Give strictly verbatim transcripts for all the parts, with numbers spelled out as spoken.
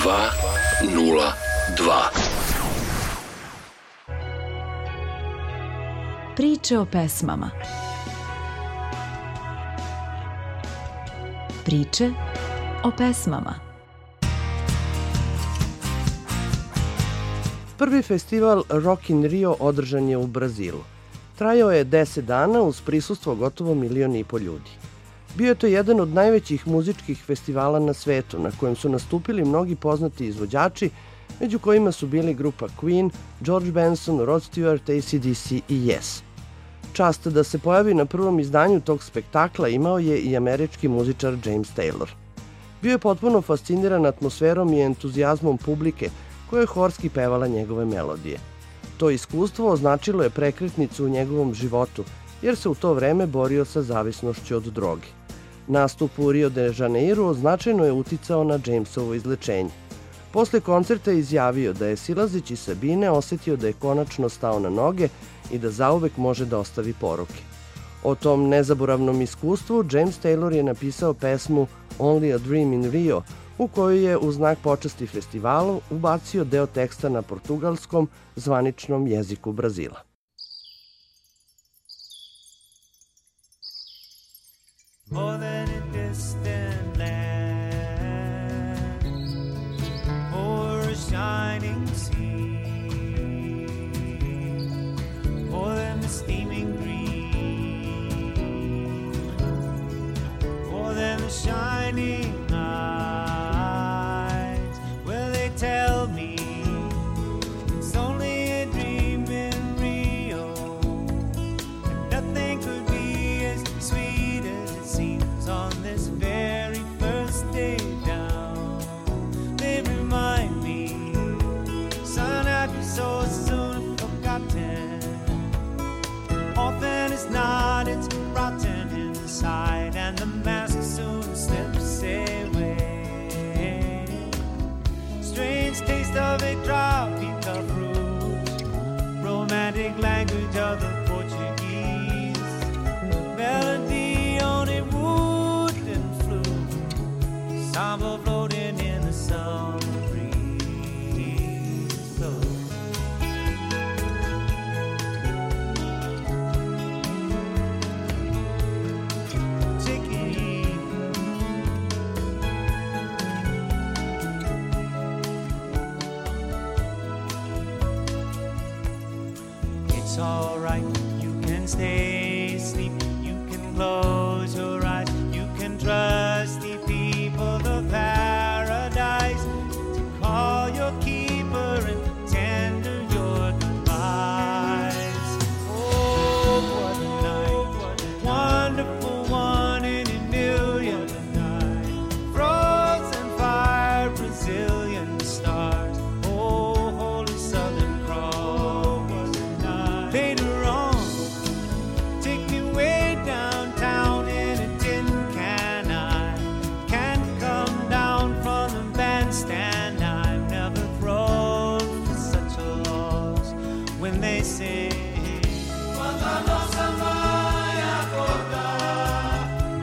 dva nula dva. Priče o pesmama. Priče o pesmama. Prvi festival Rock in Rio održan je u Brazilu. Trajao je deset dana uz prisustvo gotovo milion i po ljudi. Bio je to jedan od najvećih muzičkih festivala na svetu, na kojem su nastupili mnogi poznati izvođači, među kojima su bili grupa Queen, George Benson, Rod Stewart, A C D C i Yes. Čast da se pojavi na prvom izdanju tog spektakla imao je i američki muzičar James Taylor. Bio je potpuno fasciniran atmosferom i entuzijazmom publike, koja je horski pevala njegove melodije. To iskustvo označilo je prekretnicu u njegovom životu, jer se u to vreme borio sa zavisnošću od droge. Nastup u Rio de Janeiro značajno je uticao na Jamesovo izlečenje. Posle koncerta je izjavio da je silazeći sa bine osetio da je konačno stao na noge i da zauvek može da ostavi poruke. O tom nezaboravnom iskustvu James Taylor je napisao pesmu Only a Dream in Rio, u kojoj je u znak počasti festivalu ubacio deo teksta na portugalskom, zvaničnom jeziku Brazila. More than a distant land or a shining sea, more than the steaming green, more than the shining eyes. Well, they tell me it's only a dream in Rio, and nothing could be as sweet as seems on this very first day down. They remind me, son, I'd be so soon forgotten. Often it's not, it's rotten inside, and the mask soon slips away. Strange taste of a tropical fruit, romantic language of the Portuguese, melody on a wooden flute, samba floating in the summer breeze. So take it easy. It's all right, you can stay asleep, you can close your eyes, you can trust the people of paradise to call your keeper and tender your goodbyes. Oh, what a night, what a wonderful one in a million night. Frozen fire, Brazilian stars. Oh, holy Southern Cross, what a night. Later on, take me way downtown in a tin can. I can't come down from the bandstand. I've never froze for such a loss when they say quando a nossa mãe acordar,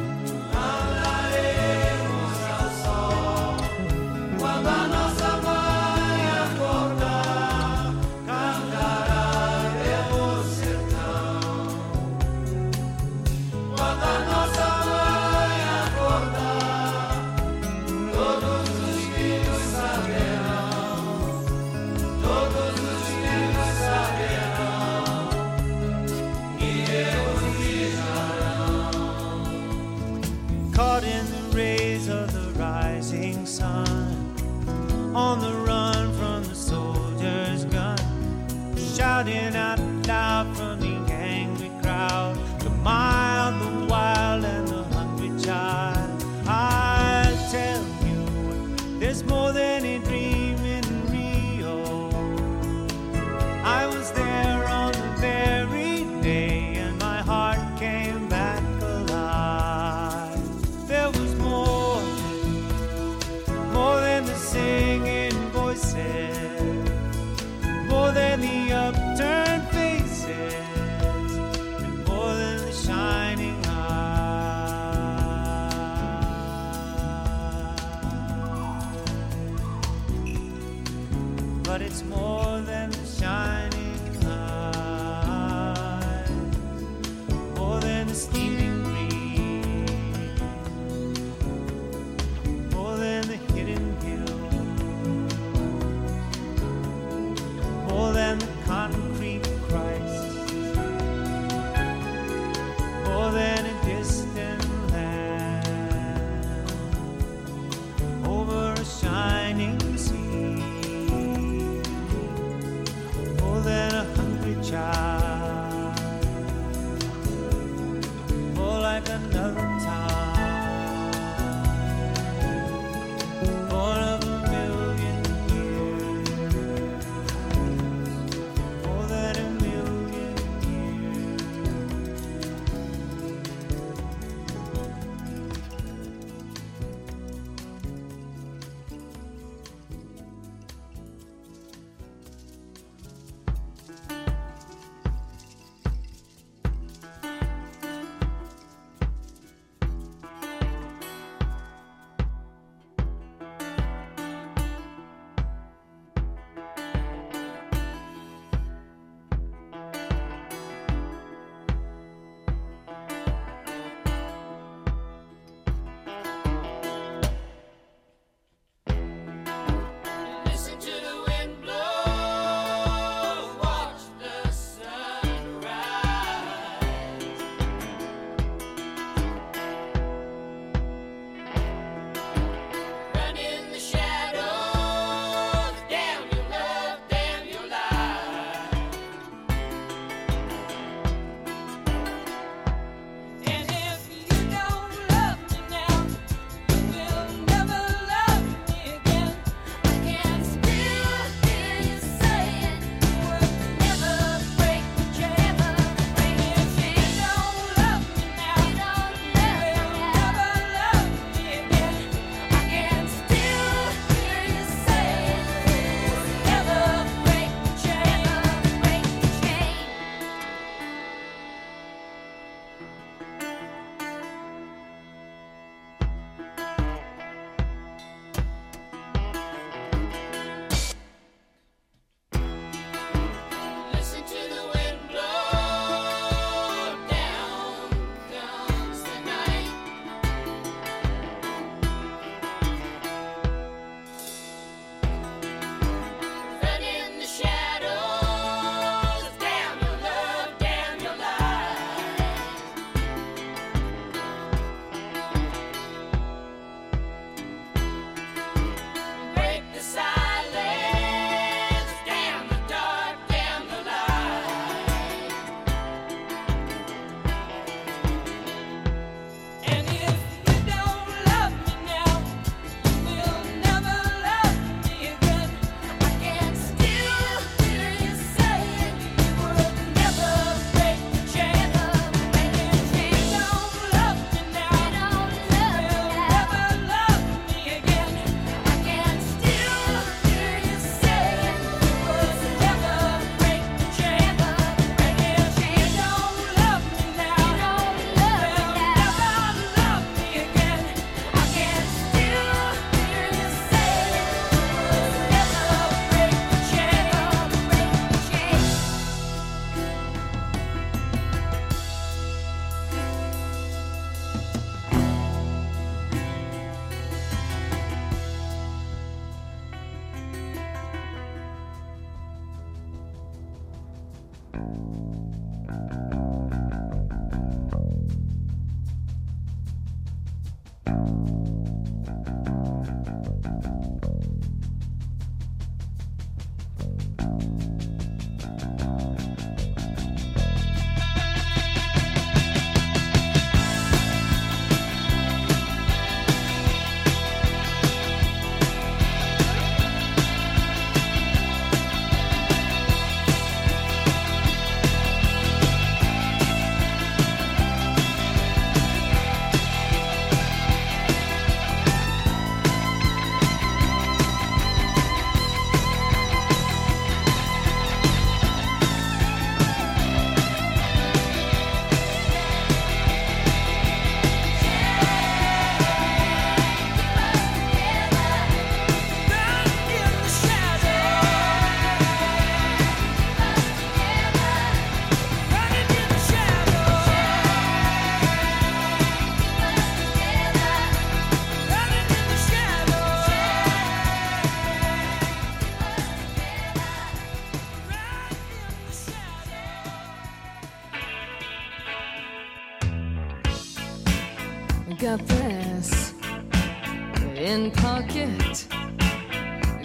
andaremos ao sol. Quando a nossa mãe acordar, cantará pelo sertão. Quando a nossa mãe acordar, todos os filhos saberão, todos os filhos saberão, e Deus guiarão. Caught in the rays of the rising sun, on the run from the soldier's gun, shouting out loud from the angry crowd, the mild, the wild, and the hungry child. I tell you, there's more than a dream in Rio. I was there on the very day, and my heart came back alive. There was more, more than the singing voices, more than the upturned faces, and more than the shining eyes. but it's more than the shining eyes, more than the steaming breeze, more than the hidden hills, more than the concrete Christ, more than a distant land over a shining sea, more than a hungry child, more like another time, born of a million years, more than a million years.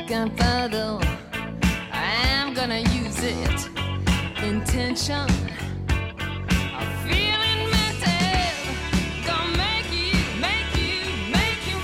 gunpowder, I'm gonna use it. Intention, I'm feeling mental. Gonna make you, make you, make you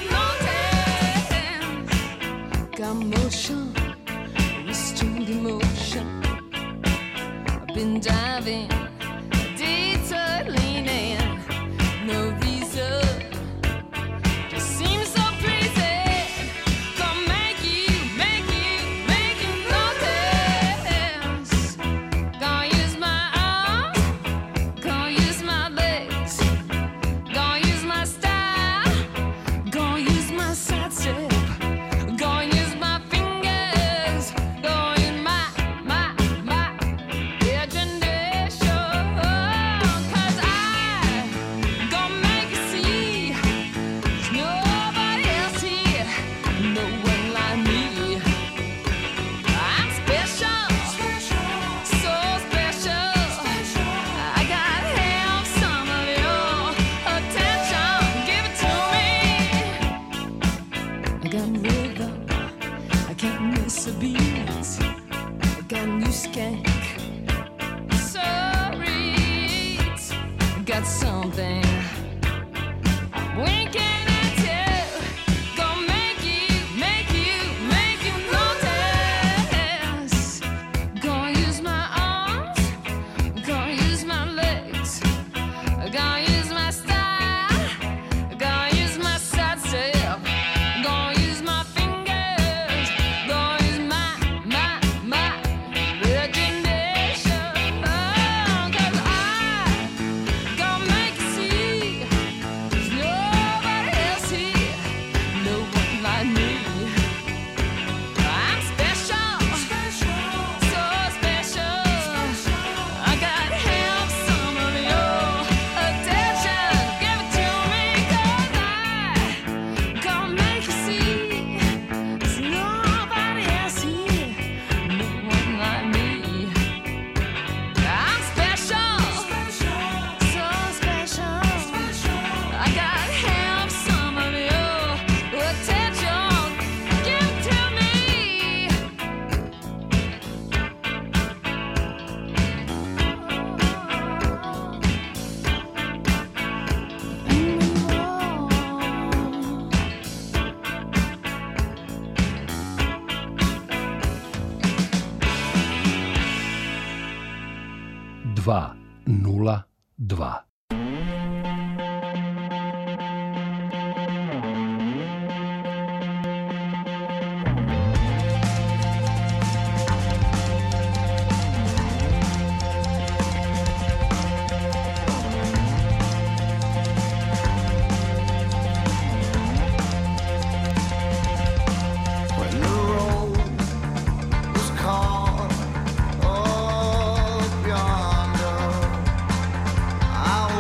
notice. Got motion, restrained emotion. I've been diving, detour leaning, no reason. Just seems so pleasing. Gonna make you, make you, make you notice. Gonna use my arms, gonna use my legs, gonna use my style, gonna use my side step, gonna use my fingers, gonna use my, my, my imagination. 'Cause I gonna make you see there's nobody else here, no one like me. I'm special, so special. I gotta have some of your attention. Give it to me. I got rhythm, I can't miss a beat. I got new skank, so reach. I got something winking at you. Gonna make you, make you, make you notice. Gonna use my arms, gonna use my legs, gonna use my style, gonna use my side step, gonna use my fingers, gonna use my, my, my imagination. 'Cause I gonna make you see there's nobody else here, no one like me. I'm special, so special. I gotta have some of your attention. Give it to me, 'cause I gonna make you see there's nobody else here, no one like me. I'm special, so special. I gotta have some of your attention. Give it to me. dva nula dva. When the road was called up yonder, I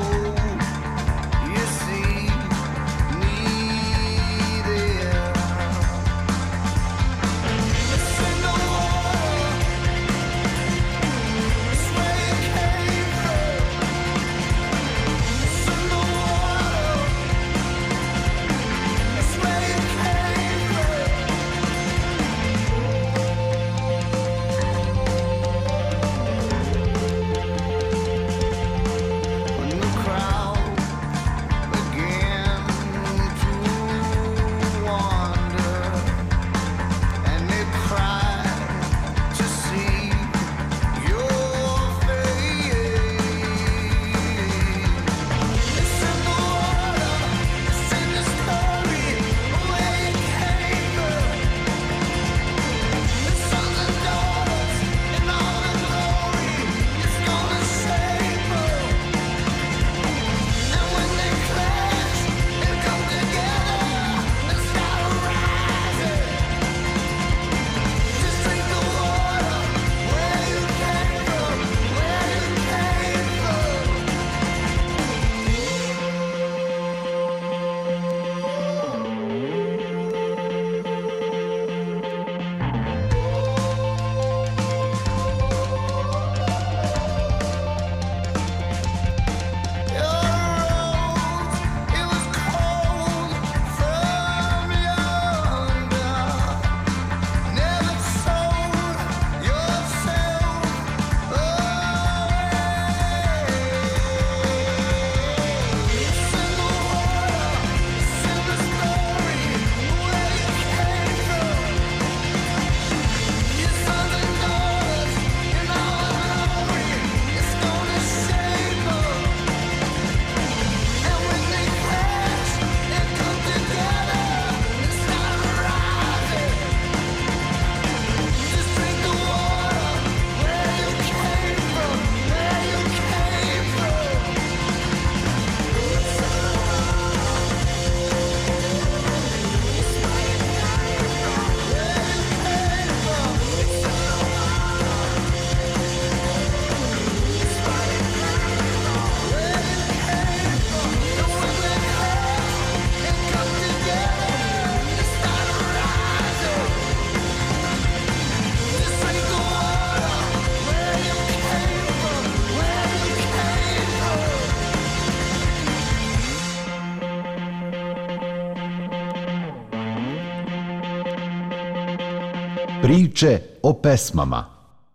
Priče o pesmama.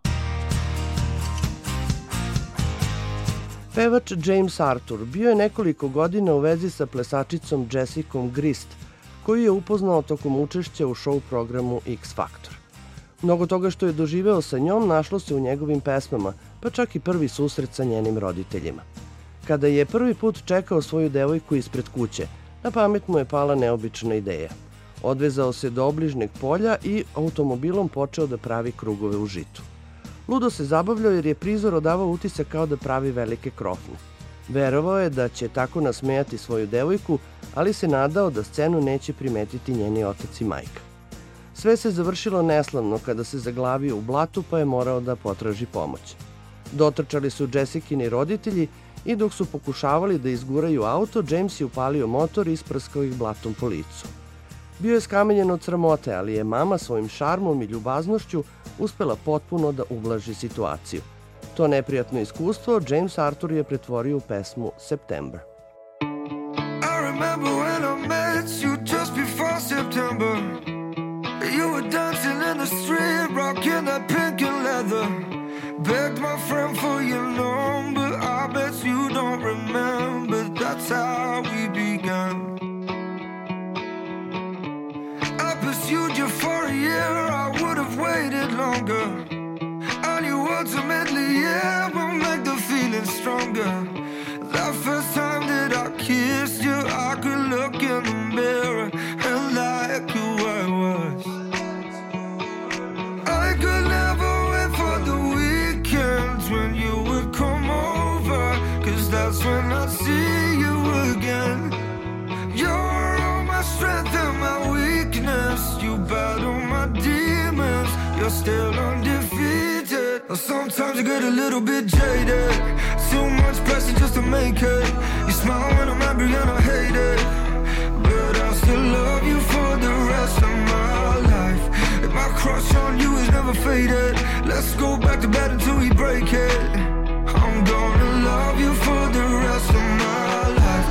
Pevač James Arthur bio je nekoliko godina u vezi sa plesačicom Jessicom Grist, koju je upoznao tokom učešća u show programu X Factor. Mnogo toga što je doživeo sa njom našlo se u njegovim pesmama, pa čak i prvi susret sa njenim roditeljima. Kada je prvi put čekao svoju devojku ispred kuće, na pamet mu je pala neobična ideja. Odvezao se do obližnjeg polja i automobilom počeo da pravi krugove u žitu. Ludo se zabavljao jer je prizor odavao utisak kao da pravi velike krofne. Verovao je da će tako nasmejati svoju devojku, ali se nadao da scenu neće primetiti njeni otac i majka. Sve se završilo neslavno kada se zaglavio u blatu, pa je morao da potraži pomoć. Dotrčali su Jessicini roditelji i dok su pokušavali da izguraju auto, James je upalio motor i isprskao ih blatom po licu. Bio je skamenjen od sramote, ali je mama svojim šarmom i ljubaznošću uspela potpuno da ublaži situaciju. To neprijatno iskustvo James Arthur je pretvorio u pesmu September. I remember when I met you just before September. You were dancing in the street, rocking that pink and leather. Begged my friend for your number, I bet you don't remember. That's how we began. I pursued you for a year, I would have waited longer. I knew ultimately, yeah, will make the feeling stronger. That first time that I kissed you, I could look in the mirror and like who I was. I could never wait for the weekends when you would come over, 'cause that's when I'd see you again. You're all my strength and my weakness. You battle my demons, you're still undefeated. Sometimes I get a little bit jaded. Too much pressure just to make it. You smile when I'm angry and I hate it, but I still love you for the rest of my life. And my crush on you is never faded. Let's go back to bed until we break it. I'm gonna love you for the rest of my life.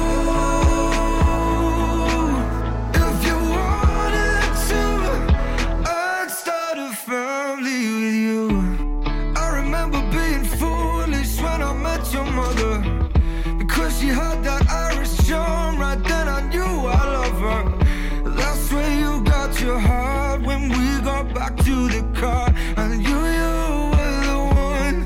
Ooh, if you wanted to, I'd start a family with you. I remember being foolish when I met your mother, because she had that Irish charm. Right then I knew I love her. That's where you got your heart when we got back to the car, and you, you were the one.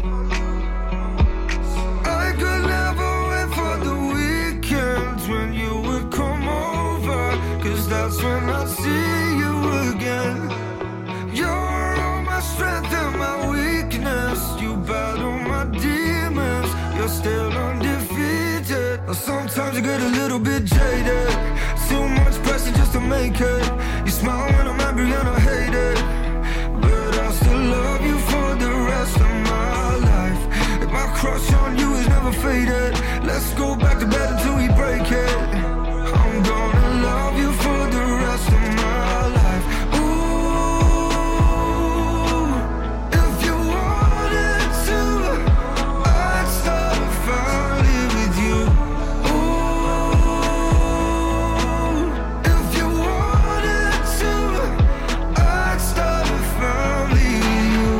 I could never wait for the weekends when you would come over, 'cause that's when I'd see you again. You're all my strength and my weakness. You battle my demons, you're still undefeated. Sometimes I get a little bit jaded. Too much pressure just to make it. You smile when I'm angry and I hate it, but I still love you for the rest of my life. And my crush on you is never faded. Let's go back to bed until we break it. I'm gonna love you for the rest of my life. Ooh, if you wanted to, I'd start a family with you. Ooh, if you wanted to, I'd start a family with you.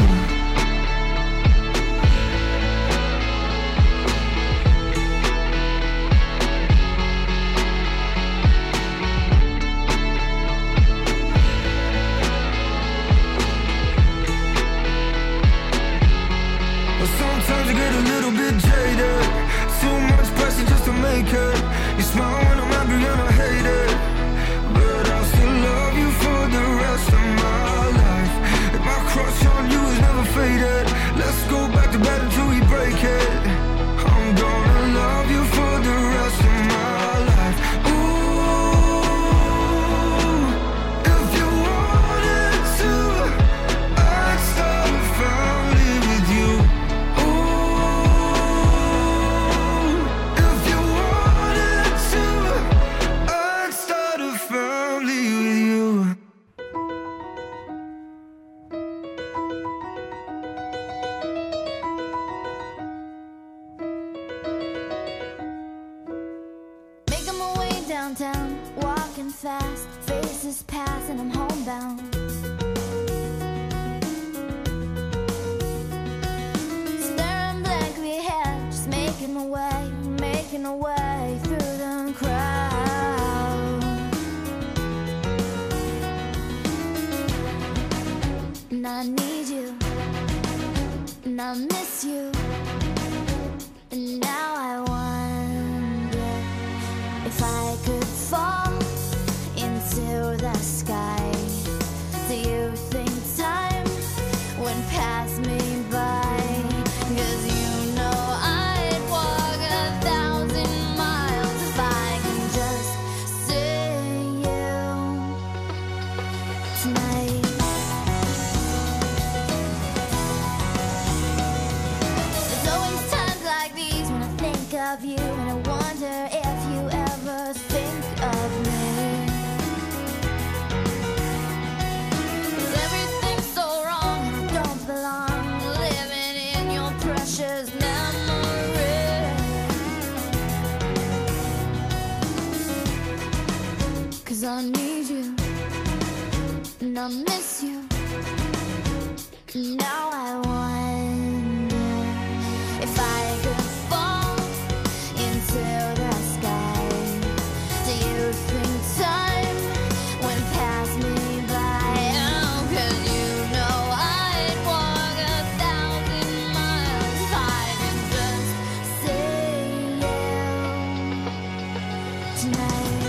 Sometimes I get a little bit jaded. Too much pressure just to make it. You smile when I'm angry and I hate it, but I still love you for the rest of my life. And my crush on you is never faded. Let's go back to bed until we break it. I'm gonna love you for the rest of my life. Ooh, if you wanted to, I'd start a family with you. If you wanted to, I'd start a family with you. Making my way downtown, walking fast, faces pass and I'm homebound. I need you, and I miss you, and now I wonder if I could fall into the sky. Do you think time would pass me by? 'Cause you know I'd walk a thousand miles if I can just see you tonight. There's always times like these when I think of you, and I wonder if you ever think of me. 'Cause everything's so wrong and I don't belong, living in your precious memory. 'Cause I need you, and I miss you, and now I wonder if I could fall into the sky. Do you think time would pass me by? Oh, 'cause you know I'd walk a thousand miles if I could just see you tonight.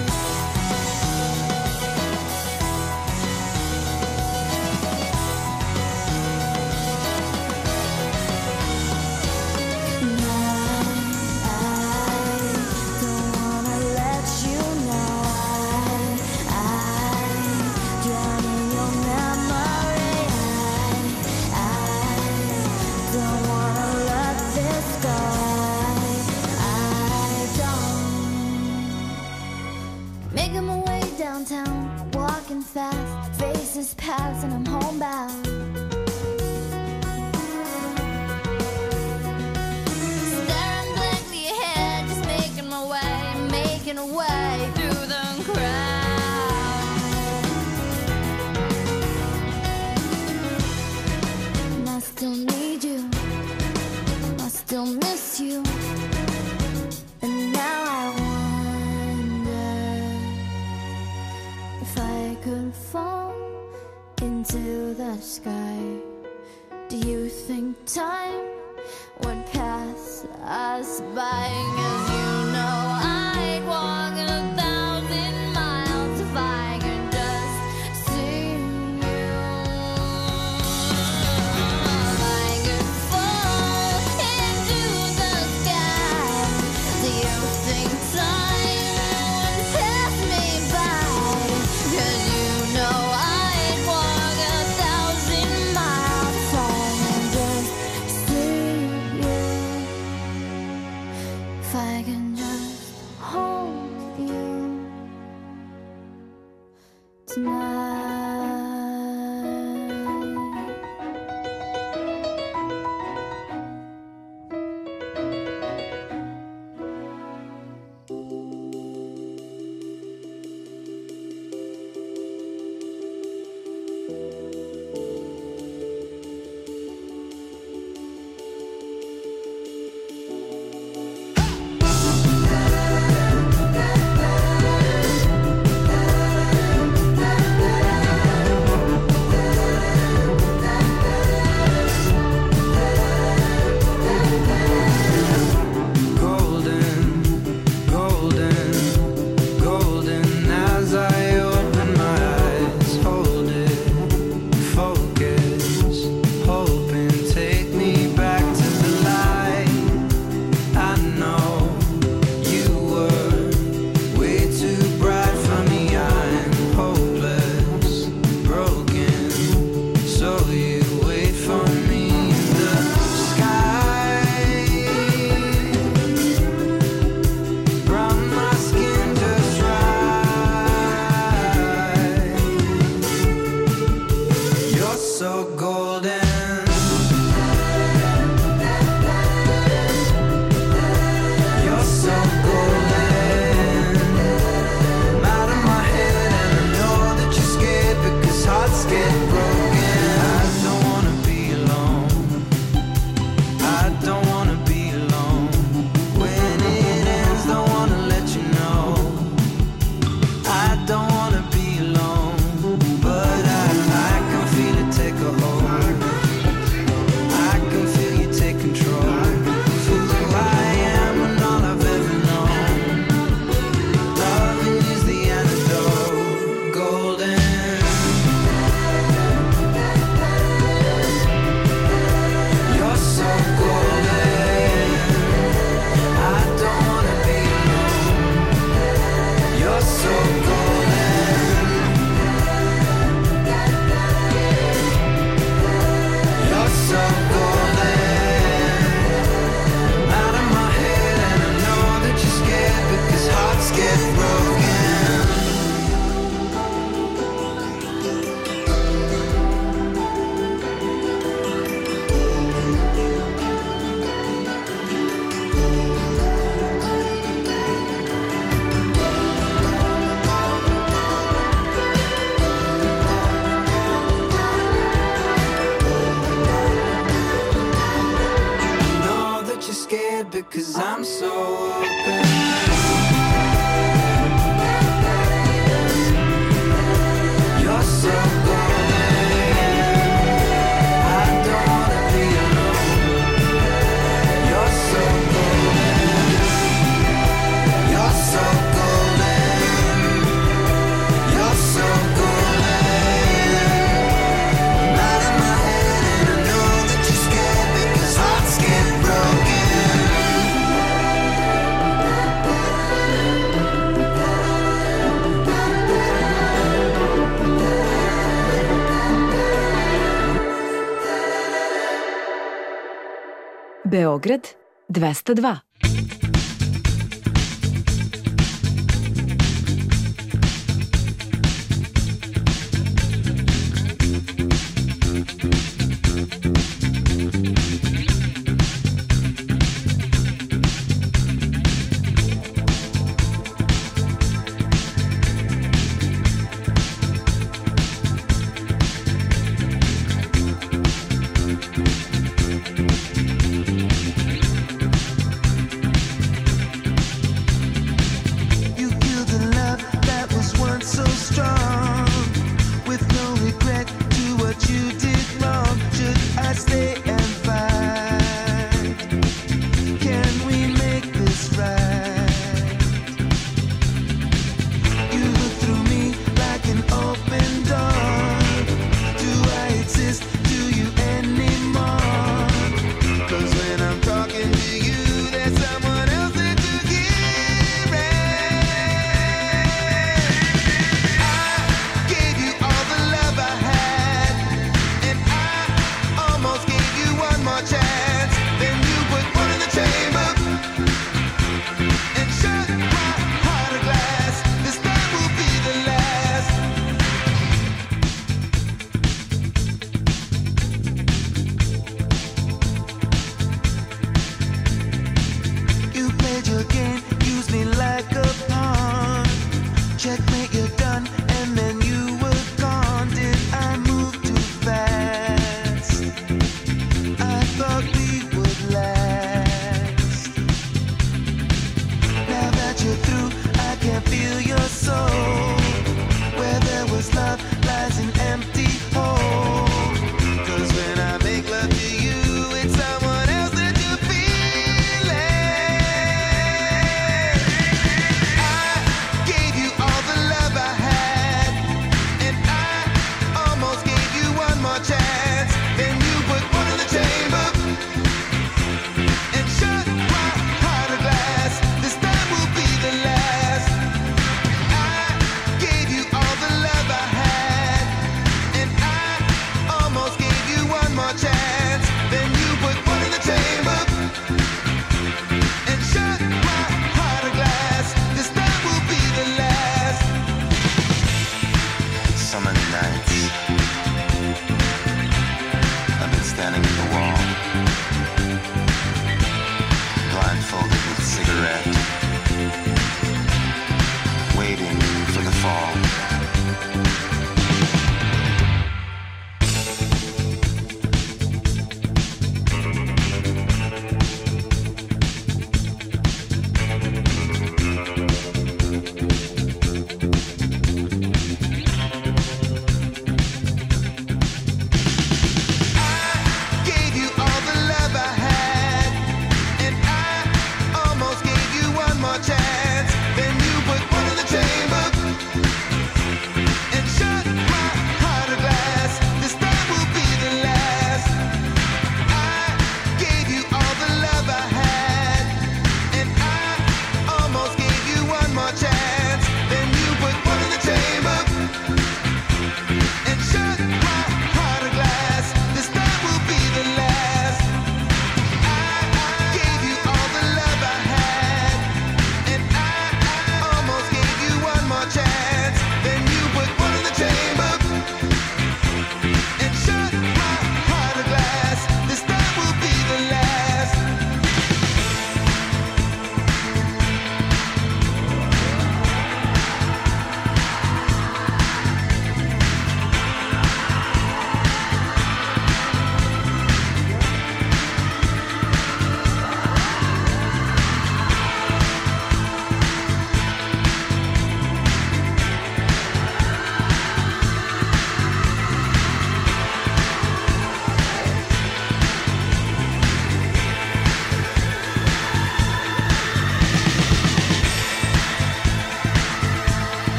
Making my way downtown, walking fast, faces pass and I'm homebound. Staring blankly ahead, just making my way, making a way through the crowd. And I still need you, I still miss you, and now I wonder if I could fall into the sky. Do you think time would pass us by? 'Cause you know I'd walk a thousand miles if I could just see you. If I could fall into the sky, do you think time would pass me by? 'Cause you know I'd walk a thousand miles if I can just see you. If I can just hold you tonight. Don't wanna be alone, but I, I can feel it take a hold. because I'm so open. You're so golden. I don't wanna be alone. You're so golden. You're so golden. You're so golden. I'm out of my head and I know that you're scared because hearts get broken. Beograd dvesta dva.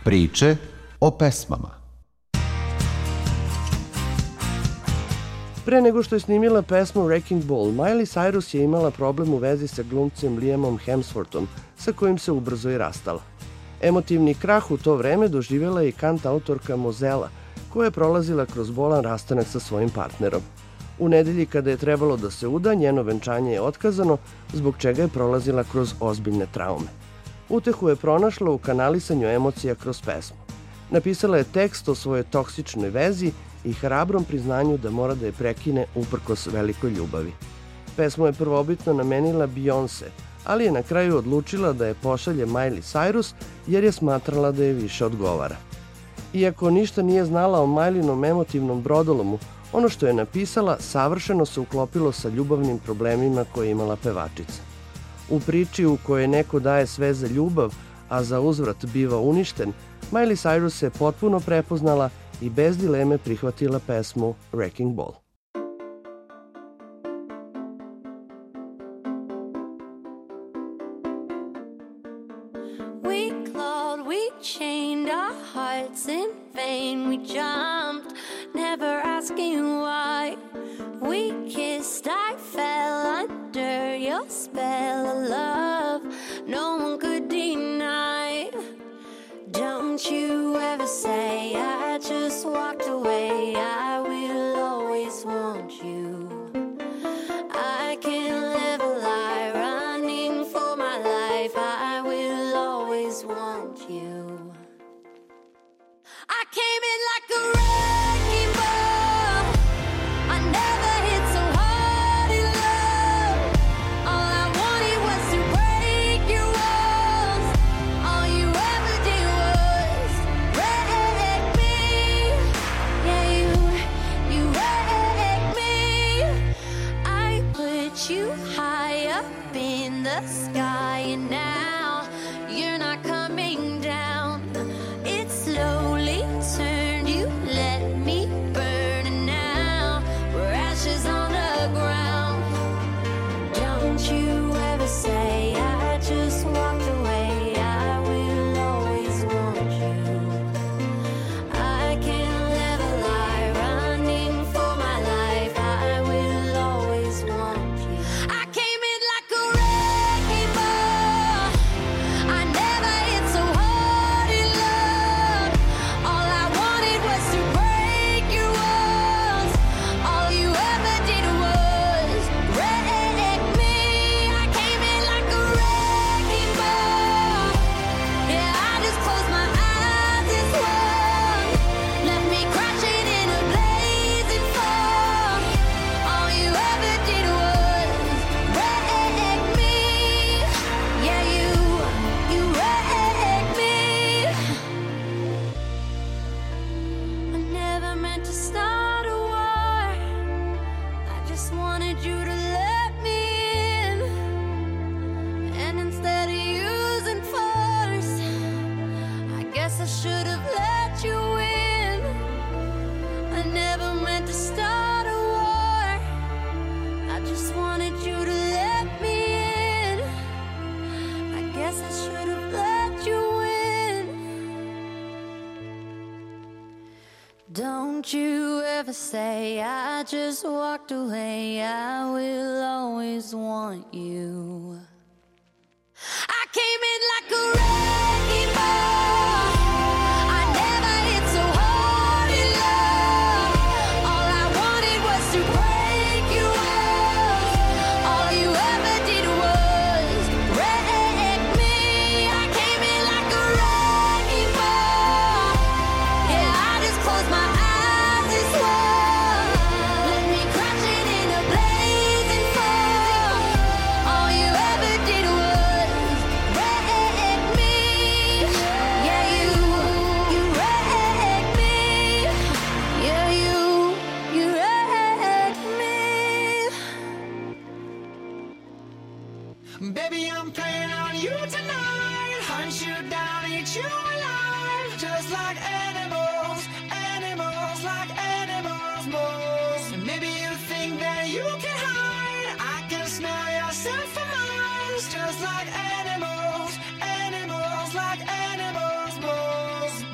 Priče o pesmama. Pre nego što je snimila pesmu Wrecking Ball, Miley Cyrus je imala problem u vezi sa glumcem Liamom Hemsworthom, sa kojim se ubrzo i rastala. Emotivni krah u to vreme doživjela je i kantautorka Mozella, koja je prolazila kroz bolan rastanak sa svojim partnerom. U nedelji kada je trebalo da se uda, njeno venčanje je otkazano, zbog čega je prolazila kroz ozbiljne traume. Utehu je pronašla u kanalisanju emocija kroz pesmu. Napisala je tekst o svojoj toksičnoj vezi i hrabrom priznanju da mora da je prekine uprkos velikoj ljubavi. Pesmu je prvobitno namenila Beyoncé, ali je na kraju odlučila da je pošalje Miley Cyrus jer je smatrala da je više odgovara. Iako ništa nije znala o Mileynom emotivnom brodolomu, ono što je napisala savršeno se uklopilo sa ljubavnim problemima koje je imala pevačica. U priči u kojoj neko daje sve za ljubav, a za uzvrat biva uništen, Miley Cyrus se potpuno prepoznala i bez dileme prihvatila pesmu Wrecking Ball. We clawed, we chained our hearts in vain. We jumped, never asking why. We kissed, I fell under your spell of love. No one could deny. Don't you ever say I just walked away. I will always want you. I can't live a lie, running for my life. I will always want you. I came in like a wrecking ball. I never hit so hard in love. All I wanted was to break your walls. All you ever did was wreck me. Yeah, you, you wrecked me. I put you high up in the sky, and now you're not coming down. It slowly turned, you let me burn, and now we're ashes on the ground. Don't you ever say I just walked away. I will always want you. I can't live a lie, running for my life. I will always want you. I came in like a wrecking ball. I never hit so hard in love. All I wanted was to break your walls. All you ever did was wreck me. I came in like a wrecking ball. Yeah, I just closed my eyes and swung. Left me crashing in a blazing fall. All you ever did was wreck me. Yeah, you, you wrecked me. I never meant to start a war. I just wanted you to let me in. And instead of using force, I guess I should have let you in. I never meant to start a war. I just wanted you to let me in. I guess I should have let you in. Don't you ever say I just walked away. I will always want you. I came in like a wrecking ball. I never hit so hard in love. All I wanted was to break your walls. All you ever did was wreck me. I came in like a wrecking ball. Yeah, I just closed my eyes and swung. Left me crashing in a blazing fall. All you ever did was wreck me. Yeah, you, you wrecked me. Yeah, you, you wrecked me. Baby, I'm playing on you tonight. Hunt you down, eat you alive. Just like animals, animals, like animals, moles. And maybe you think that you can hide. I can smell yourself for miles. Just like animals, animals, like animals, moles.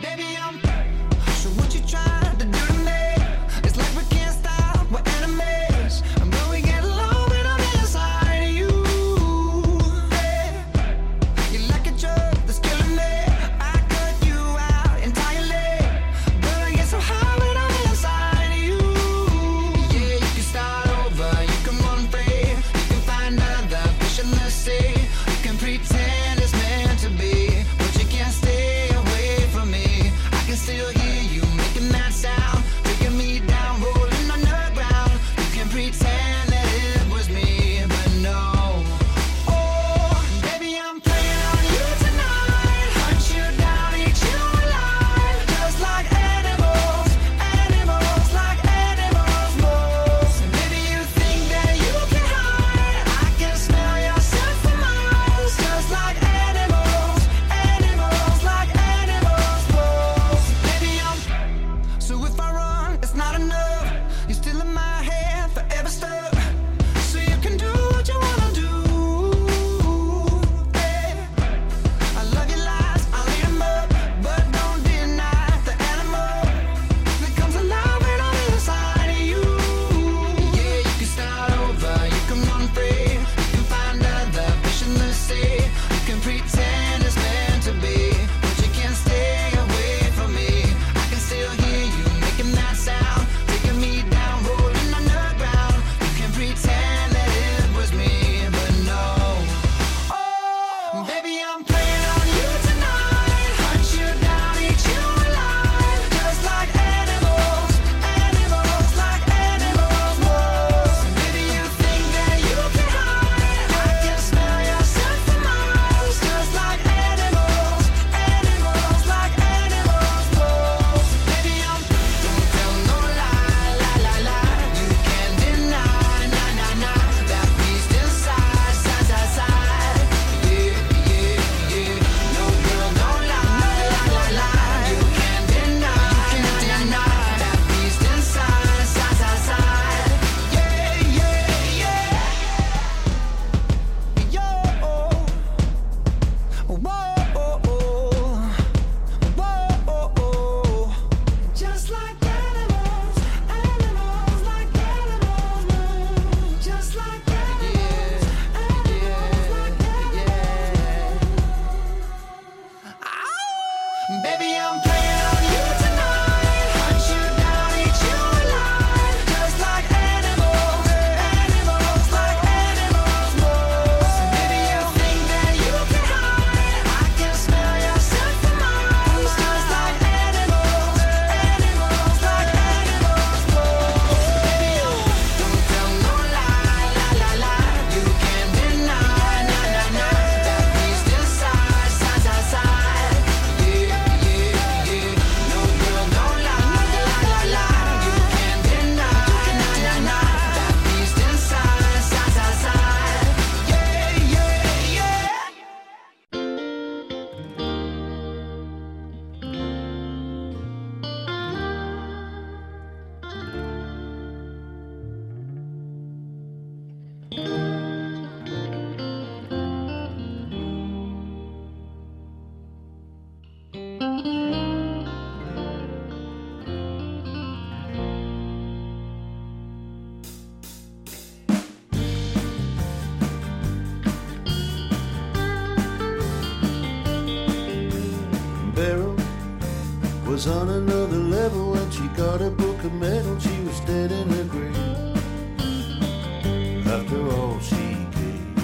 was on another level when she got a book of medal. She was dead in her grave. After all she gave,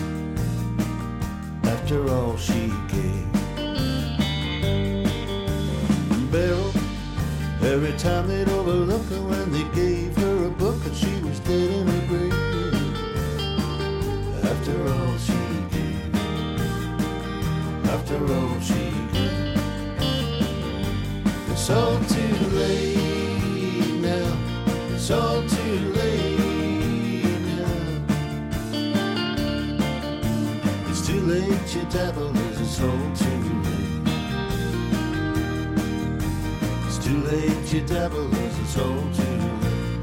after all she gave. Beryl, every time they'd overlook her when they gave her a book and she was dead in her grave. After all she gave, after all she gave. It's all too late now, it's all too late now. It's too late, you dabble, it's all too late. It's too late, you dabble, it's all too late.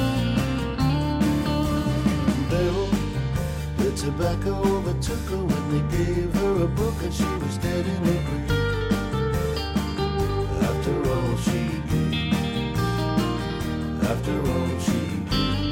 Beryl, the tobacco overtook her when they gave her a book and she was dead in her grave. After all she gave, after all she gave.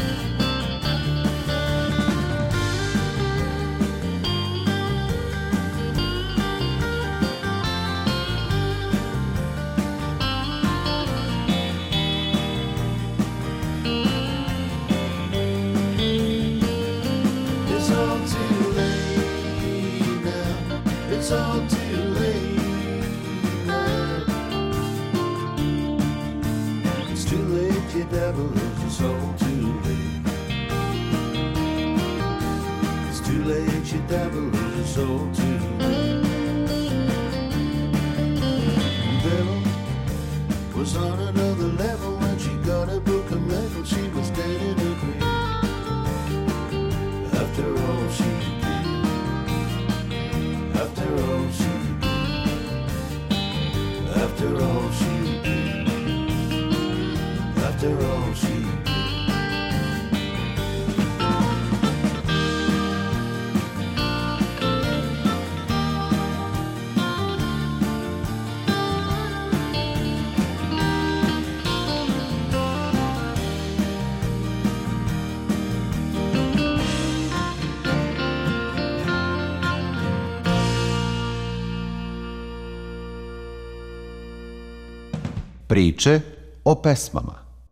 It's all too late now, it's all too late now. It's too late, you devil, it's all too late. It's too late, you devil, it's all too late. Beryl was on another level when she got a book of medal. She was dead in her grave. After all she gave, after all she gave, after all she gave, after all she gave. Priče o pesmama.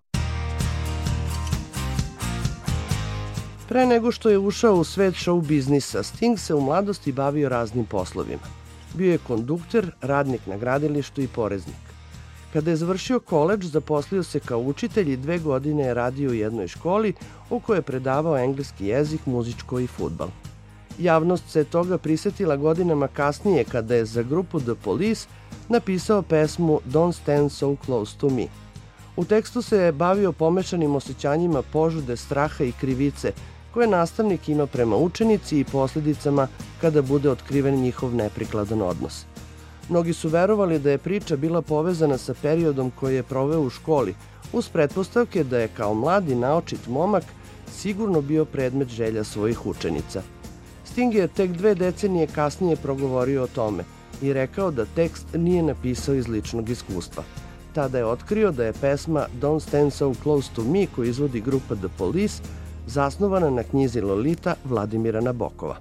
Pre nego što je ušao u svet show biznisa, Sting se u mladosti bavio raznim poslovima. Bio je kondukter, radnik na gradilištu i poreznik. Kada je završio koledž, zaposlio se kao učitelj i dve godine je radio u jednoj školi u kojoj je predavao engleski jezik, muzičko i fudbal. Javnost se toga prisetila godinama kasnije kada je za grupu The Police napisao pesmu Don't Stand So Close To Me. U tekstu se je bavio pomešanim osjećanjima požude, straha i krivice koje nastavnik ima prema učenici i posljedicama kada bude otkriven njihov neprikladan odnos. Mnogi su verovali da je priča bila povezana sa periodom koji je proveo u školi, uz pretpostavke da je kao mladi naočit momak sigurno bio predmet želja svojih učenica. Sting je tek dve decenije kasnije progovorio o tome i rekao da tekst nije napisao iz ličnog iskustva. Tada je otkrio da je pesma Don't Stand So Close To Me koju izvodi grupa The Police zasnovana na knjizi Lolita Vladimira Nabokova.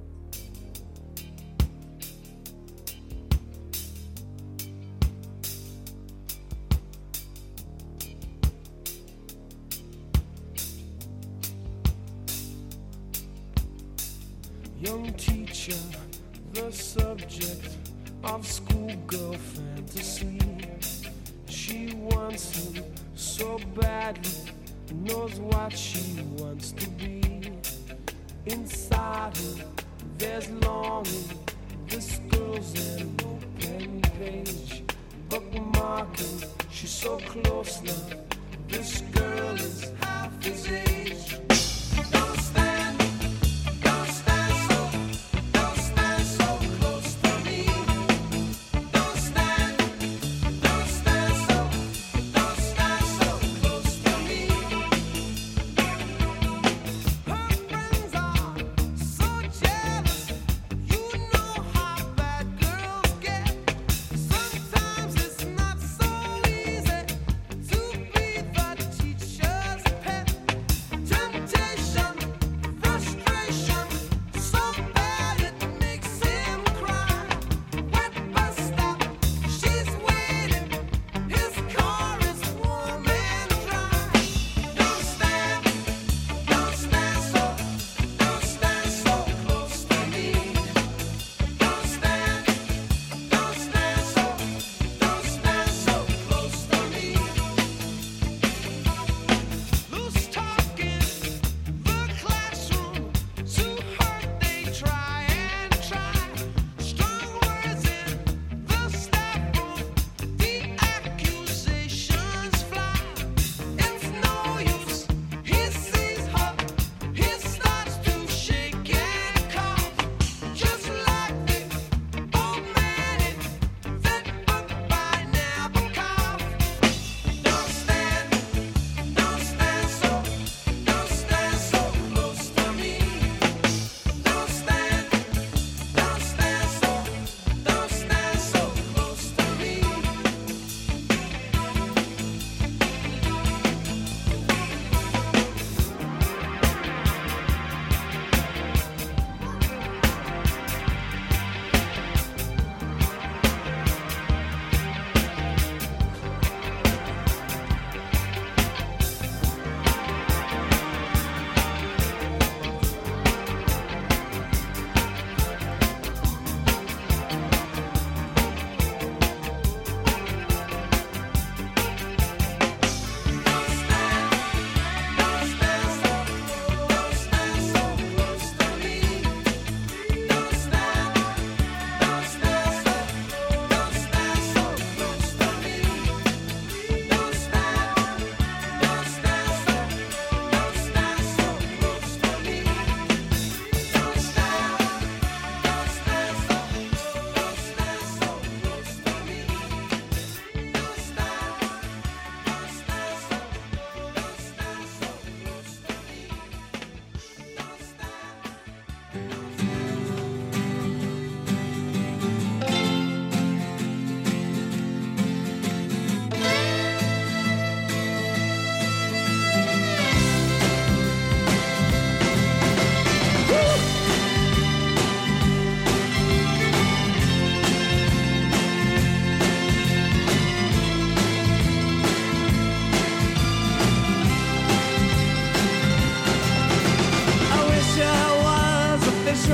Young teacher, the subject of schoolgirl fantasy. She wants him so badly, knows what she wants to be. Inside her, there's longing. This girl's an open page, bookmarking. She's so close now. This girl is half his age. Don't stand. Turn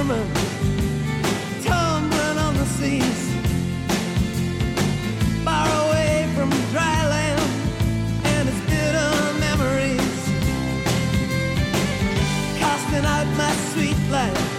summer, tumbling on the seas, far away from dry land and its bitter memories, casting out my sweet life